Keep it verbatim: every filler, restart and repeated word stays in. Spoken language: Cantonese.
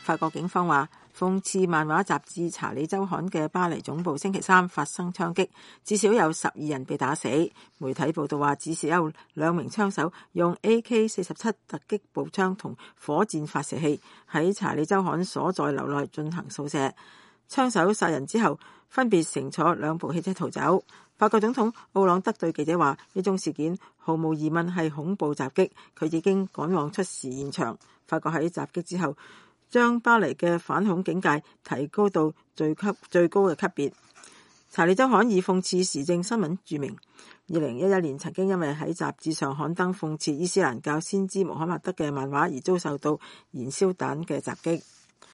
法國警方話，諷刺漫畫雜誌《查理周刊》嘅巴黎總部星期三發生槍擊，至少有十二人被打死。媒體報道話，至少有兩名槍手用 A K 四十七 突擊步槍同火箭發射器喺查理周刊所在樓內進行掃射。槍手殺人之後，分別乘坐兩部汽車逃走。法國總統奧朗德對記者話，呢宗事件毫無疑問係恐怖襲擊，佢已經趕往出事現場。法國喺襲擊之後，將巴黎嘅反恐警戒提高到最級最高嘅級別。查理周刊以諷刺時政新聞著名，二零一一年曾經因為喺雜誌上刊登諷刺伊斯蘭教先知穆罕默德嘅漫畫而遭受到燃燒彈嘅襲擊。